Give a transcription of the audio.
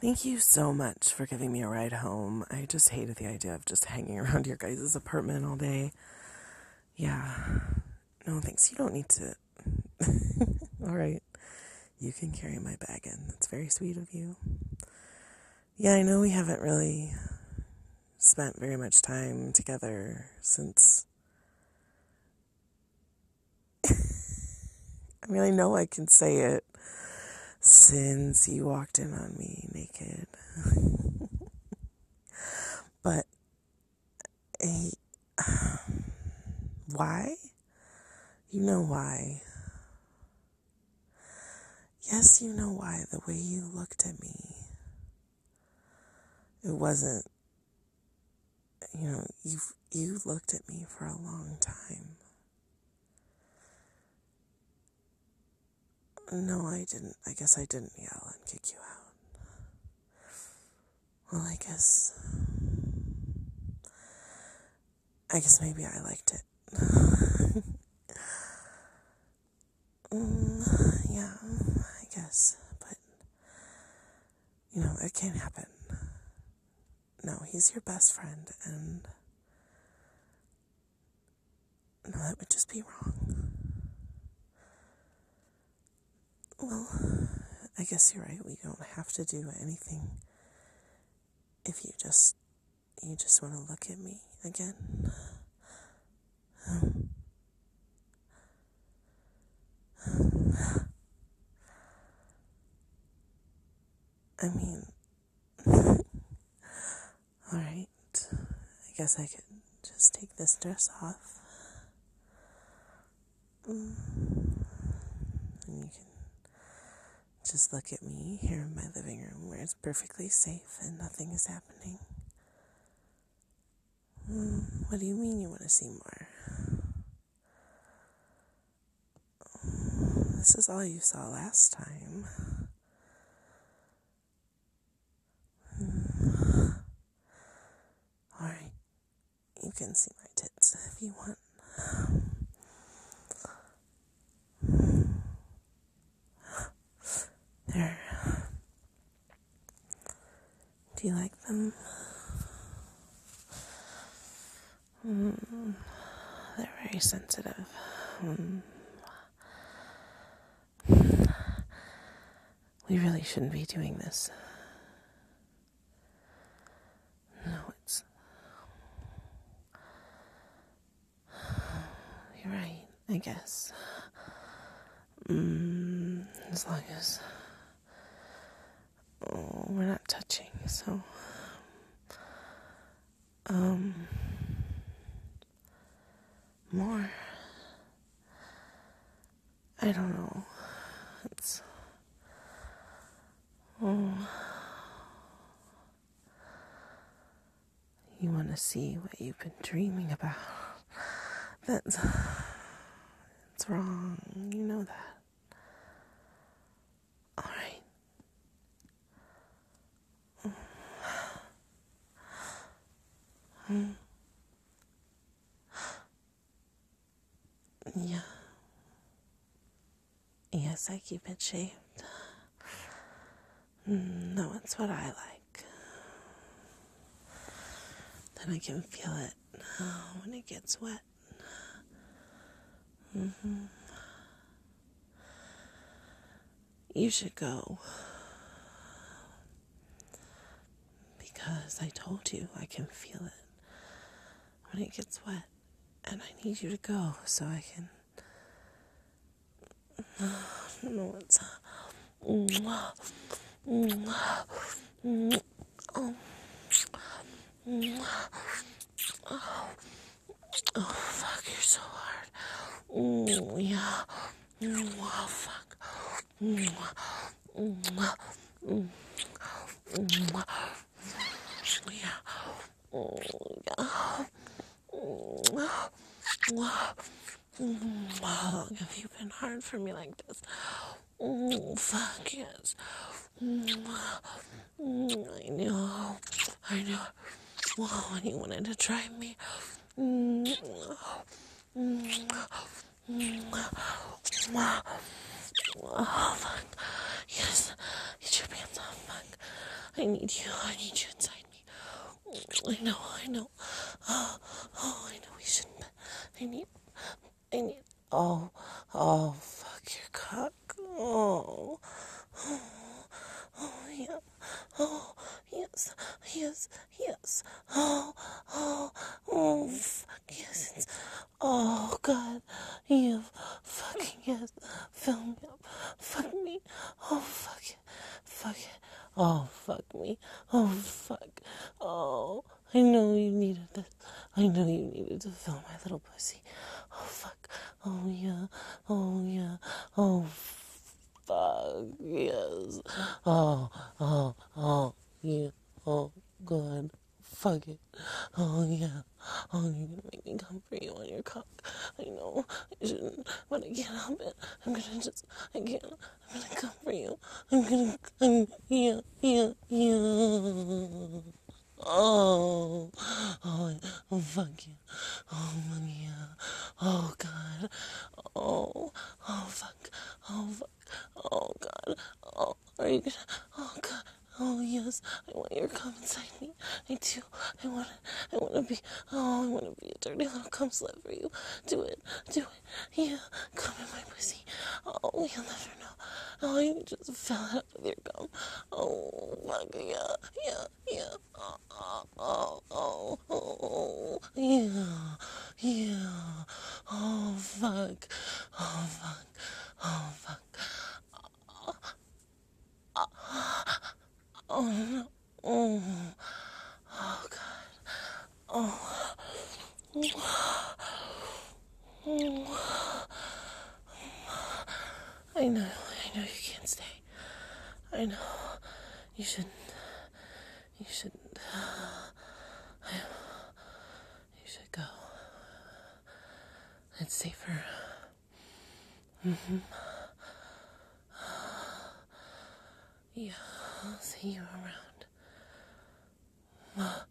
Thank you so much for giving me a ride home. I just hated the idea of just hanging around your guys' apartment all day. Yeah. No, thanks. You don't need to. All right. You can carry my bag in. That's very sweet of you. Yeah, I know we haven't really spent very much time together since. I know I can say it. Since you walked in on me naked. But, why? You know why. Yes, you know why. The way you looked at me. It wasn't, you looked at me for a long time. No, I didn't. I guess I didn't yell and kick you out. Well, I guess maybe I liked it. Yeah, I guess. But, it can't happen. No, he's your best friend, and no, that would just be wrong. Well, I guess you're right. We don't have to do anything if you just want to look at me again. I mean, alright. I guess I could just take this dress off. And you can just look at me here in my living room where it's perfectly safe and nothing is happening. What do you mean you want to see more? This is all you saw last time. Alright, you can see my tits if you want. There. Do you like them? They're very sensitive. We really shouldn't be doing this. No, you're right, I guess. As long as we're not touching, so more. I don't know. It's you want to see what you've been dreaming about. That's wrong. You know that. All right. Yeah. Yes, I keep it shaved. No, it's what I like. Then I can feel it when it gets wet. You should go. Because I told you I can feel it when it gets wet. And I need you to go so I can... No, it's... Oh, fuck, you're so hard. Yeah. Oh, fuck. Yeah. How long have you been hard for me like this? Oh, fuck, yes. I know. Well, when you wanted to try me. Oh, fuck. Yes. Get your pants off, fuck. I I need you inside me. I know. Oh, I know we shouldn't, but I need, oh, fuck your cock. Oh, yeah. Oh, yes. Fuck yes. Oh, God. You fucking yes. Fill me up. Fuck me. Oh, fuck it. Oh, fuck me. Oh, fuck. Oh, I know you needed this. I know you needed to fill my little pussy. Oh, fuck. Oh, yeah. Oh, yeah. Oh, fuck. Yes. Yeah. Oh, good. Fuck it. Oh, yeah. Oh, you're gonna make me come for you on your cock. I know I shouldn't, but I can't help it. I can't. I'm gonna come for you. Yeah. Oh, fuck you. Oh, yeah. Oh, God. Fuck. Oh, God. Oh, are you gonna, oh, God. Oh, yes. I want your cum inside me. I do. I want to be, I want to be a dirty little cum slut for you. Do it. Yeah. Come in my pussy. Oh, you'll never know. Oh, you just fill it up with your gum. Oh, fuck, yeah. Yeah. Oh, fuck. Oh, no. Oh, God. I know you can't stay. I know. You shouldn't. You should go. It's safer. Yeah, I'll see you around.